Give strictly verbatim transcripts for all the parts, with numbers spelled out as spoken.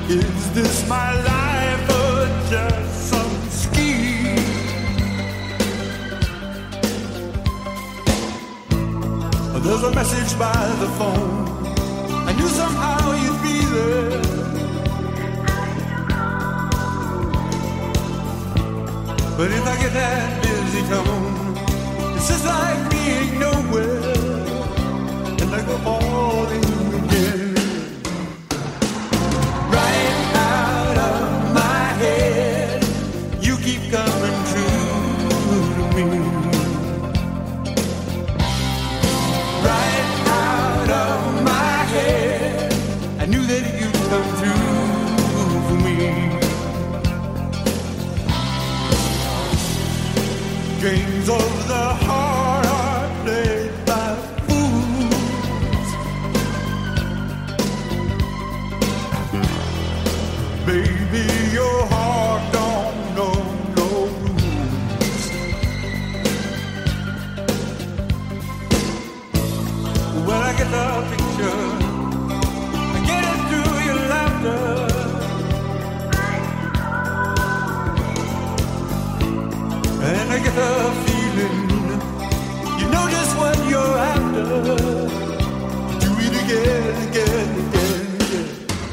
Is this my life or just some scheme? There's a message by the phone. I knew somehow you'd be there. But if I get that busy tone, it's just like being nowhere, and I go falling again. Right out of my head, you keep coming true to me. Right out of my head, I knew that you'd come through for me. Games of the heart are played by fools. Baby, your heart don't know no rules. When I get the picture, I get it through your laughter. And I get the feeling, you know just what you're after. Do it again, again, again, again.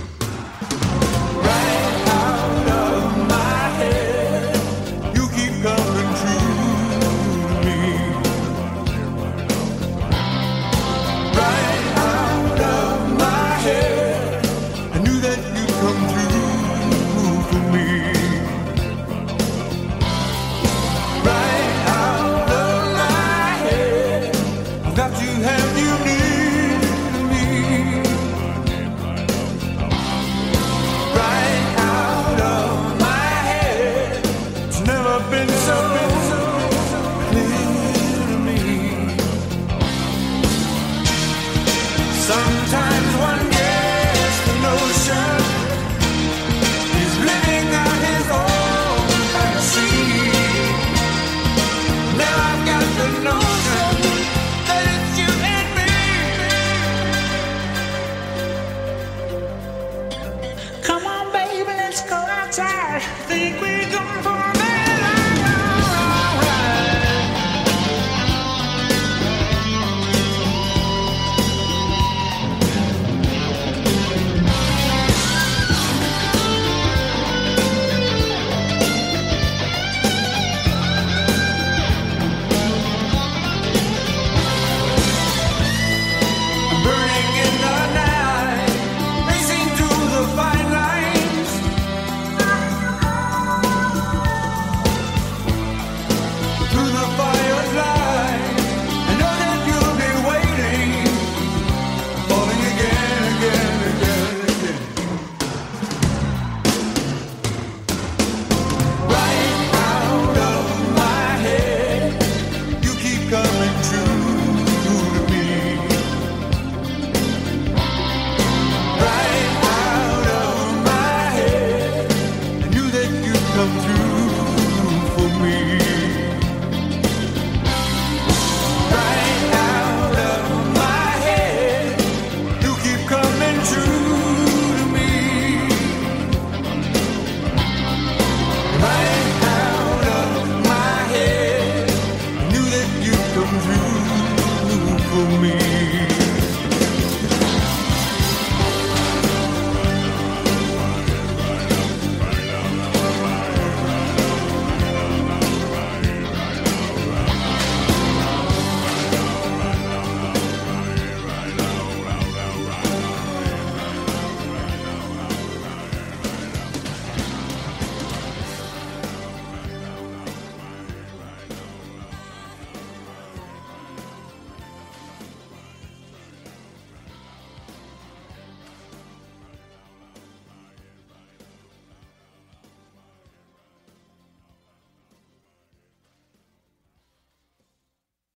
Right out of my head, you keep coming true to me. Right out of my head, I knew that you'd come through for me. Right out of my head, I've got to have you near me. Right out of my head, it's never been so, been so, so clear to me. Sometimes one gets the notion he's living out his own fantasy. Now I've got the notion that it's you and me. Come on, baby, let's go outside. Think we're going for a minute. Burning in the night, racing through the fine lines. Through the firefly, I know that you'll be waiting, falling again, again, again, again. Right out of my head, you keep coming true to me. Right out of my head, I knew that you'd come through.